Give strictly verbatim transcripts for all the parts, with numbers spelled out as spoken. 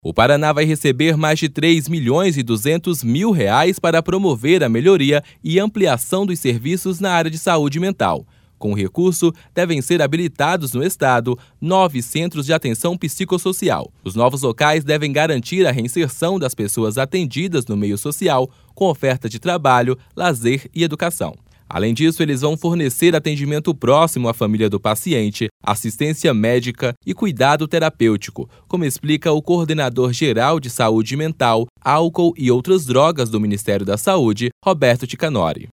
O Paraná vai receber mais de três milhões e duzentos mil reais para promover a melhoria e ampliação dos serviços na área de saúde mental. Com o recurso, devem ser habilitados no estado nove centros de atenção psicossocial. Os novos locais devem garantir a reinserção das pessoas atendidas no meio social, com oferta de trabalho, lazer e educação. Além disso, eles vão fornecer atendimento próximo à família do paciente, assistência médica e cuidado terapêutico, como explica o coordenador geral de saúde mental, álcool e outras drogas do Ministério da Saúde, Roberto Ticanori.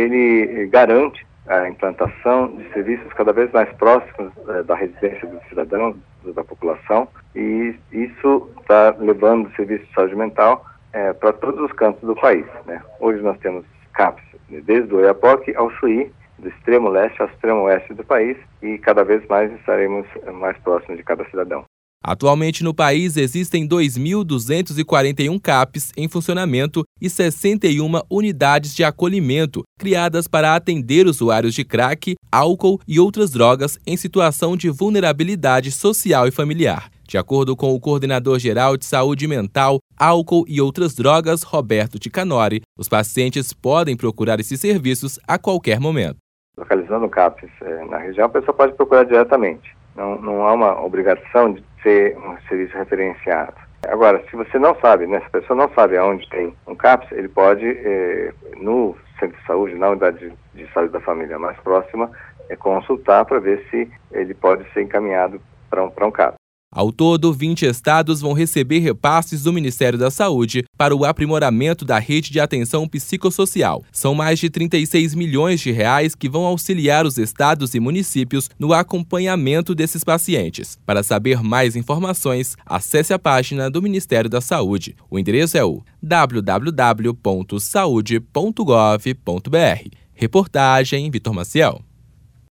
Ele garante a implantação de serviços cada vez mais próximos eh, da residência do cidadão, da população, e isso está levando o serviço de saúde mental eh, para todos os cantos do país, né? Hoje nós temos CAPs, desde o Oiapoque ao Chuí, do extremo leste ao extremo oeste do país, e cada vez mais estaremos mais próximos de cada cidadão. Atualmente no país existem dois mil duzentos e quarenta e um CAPs em funcionamento e sessenta e uma unidades de acolhimento criadas para atender usuários de crack, álcool e outras drogas em situação de vulnerabilidade social e familiar. De acordo com o coordenador geral de saúde mental, álcool e outras drogas, Roberto Ticanori, os pacientes podem procurar esses serviços a qualquer momento. Localizando CAPs eh, na região, a pessoa pode procurar diretamente. Não, não há uma obrigação de ser um serviço referenciado. Agora, se você não sabe, né, se a pessoa não sabe aonde tem um CAPs, ele pode, eh, no centro de saúde, na unidade de, de saúde da família mais próxima, eh, consultar para ver se ele pode ser encaminhado para um, para um CAPs. Ao todo, vinte estados vão receber repasses do Ministério da Saúde para o aprimoramento da rede de atenção psicossocial. São mais de trinta e seis milhões de reais que vão auxiliar os estados e municípios no acompanhamento desses pacientes. Para saber mais informações, acesse a página do Ministério da Saúde. O endereço é o w w w ponto saude ponto gov ponto b r. Reportagem Vitor Maciel.